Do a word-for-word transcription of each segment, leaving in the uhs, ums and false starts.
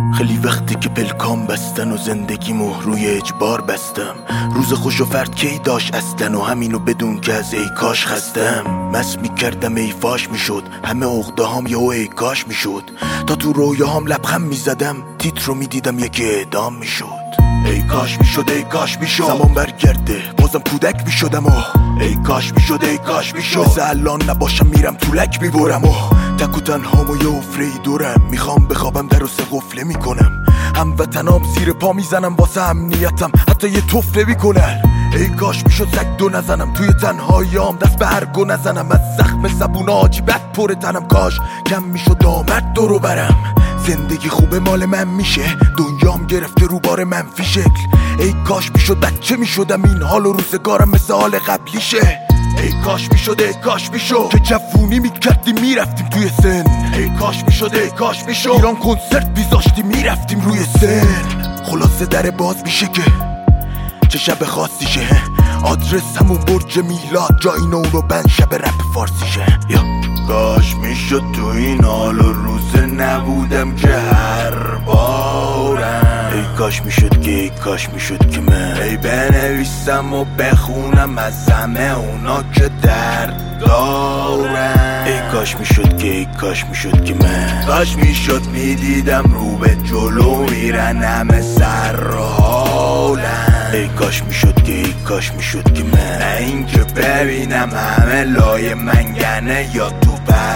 خیلی وقتی که پلکام بستن و زندگیمو روی اجبار بستم. روز خوش و فرد کی داشت اصلا و همینو بدون که از ای کاش خستم. مس میکردم ای فاش میشد همه عقده هام یا ای کاش میشد. تا تو رویاهام لبخند میزدم تیتر رو میدیدم یکی اعدام میشد. ای کاش میشد ای کاش میشد زمان برگرده بازم کودک میشدم و ای کاش میشد ای کاش میشد مثل الان نباشم میرم طولک میبرم و تک و تنهام و یه افره دورم. میخوام بخوابم در و سه قفله میکنم. هموطنام زیر پا میزنم واسه امنیتم حتی یه طفله میکنن. ای کاش میشد زک دو نزنم توی تنهاییام دست به هرگو نزنم. از زخم زبون آجی بد پر تنم کاش کم میشد دامت دورو برم. زندگی خوبه مال من میشه دنیام گرفته رو بار منفی شکل. ای کاش میشد بچه میشدم این حال و روزگارم مثل حال قبلیشه. ای کاش میشد ای کاش میشد که جوونی میکردیم میرفتیم توی سن. ای کاش میشد ای کاش میشد ایران کنسرت بیزاشتیم میرفتیم روی سن. خلاصه در باز میشه که چه شب خاصیشه. آدرس همون برج میلاد جای نو رو بند شب رپ فارسیشه. یا کاش میشد تو این حال و روزه نبودم که هر بارم. ای کاش میشد که ای کاش میشد که من ای بنویسم و بخونم از همه اونا که درد دارم. ای کاش میشد که ای کاش میشد که من کاش میشد میدیدم رو به جلو میرن همه سر حالم. ای کاش میشد که ای کاش میشد که من نه اینکه ببینم همه لای منگنه یا تو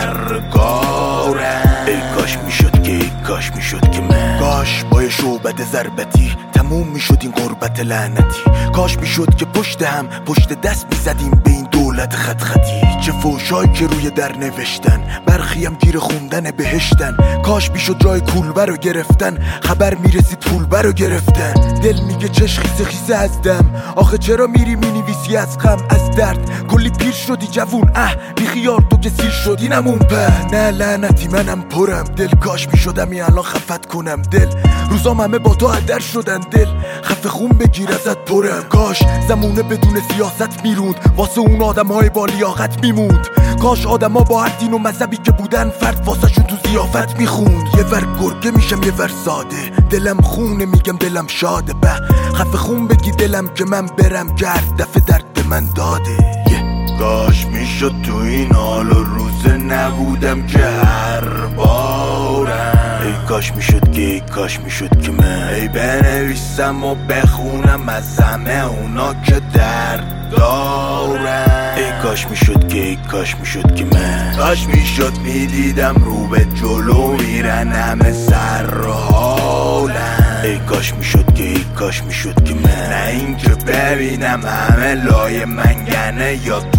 برگارم. ای کاش میشد که ای کاش میشد که من کاش با شعبت ضربتی تموم میشد این غربت لعنتی. کاش میشد که پشت هم پشت دست میزدیم به این دولت خط خطی. چه فوشایی که روی در نوشتن برخی هم گیر خوندن بهشتن. کاش میشد جای کولبر رو گرفتن خبر میرسید پولبر رو گرفتن. دل میگه چش خیسه خیسه از دم آخه چرا میری مینویسی از غم از درد. کلی پیر شدی جوون اه بی خیال تو که سیر شدی نمون په. نه لعنتی منم پرم دل کاش میشدم این الان خفت کنم دل. روزام همه با تو هدر شدن دل خفه خون بگیر ازت پرم. کاش زمونه بدون سیاست میروند واسه اون آدم های با لیاقت میموند. کاش آدم ها با هر دین و مذهبی که بودن فرد واسه شون تو ضیافت میخوند. یه ور گرگه میشم یه ور ساده دلم خونه میگم دلم شاده به خفه خون بگی دلم که من برم گرد دفعه درد به من داده. yeah. کاش میشد تو این حال و روزه نبودم که هر بارم. ای کاش میشد که ای کاش میشد که من ای بنویسم و بخونم از همه اونا که درد دارم. ای کاش میشد که ای کاش میشد که من کاش میشد میدیدم رو به جلو میرن همه سر حالم. ای کاش میشد که ای کاش میشد که من نه اینکه ببینم همه لای منگنه یا تو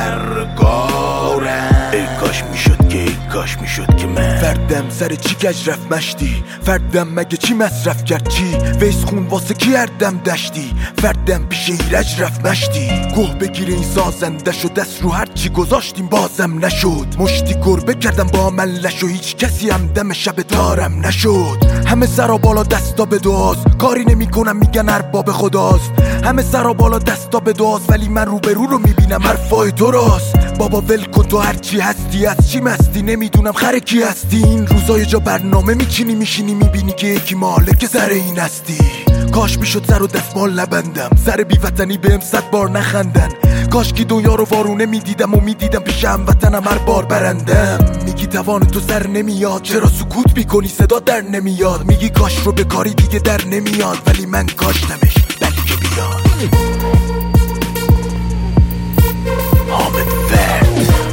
برگارم. ای کاش میشد که ای کاش میشد که من فردم سر چی گج رفت مشتی. فردم مگه چی مصرف کرد چی ویس خون واسه کی اردم دشتی. فردم پیش ایرج رفت مشتی گوه بگیره این سازنده شد دست رو هر چی گذاشتیم بازم نشد. مشتی گربه کردم با ملش و هیچ کسی هم دم شب تارم نشد. همه سرا بالا دستا به دعاست کاری نمی کنم میگن ارباب خداست. همه سرا بالا دستا به دعاست ولی من روبرو رو میبینم حرفای تو راست. بابا ول کن تو هر چی هستی از چی مستی نمیدونم خر کی هستی. این روزای جا برنامه میچینی میشینی میبینی که یکی مالک سر این هستی. کاش میشد سر و دستمال نبندم سر بیوطنی بهم صد بار نخندن. کاش که دنیا رو وارونه میدیدم و میدیدم پیش هموطنم هر بار برندم. میگی توان تو سر نمیاد چرا سکوت میکنی صدا در نمیاد. میگی کاش رو به کاری دیگه در نمیاد ولی من کاشتمش بلکه بیاد. حامد فرد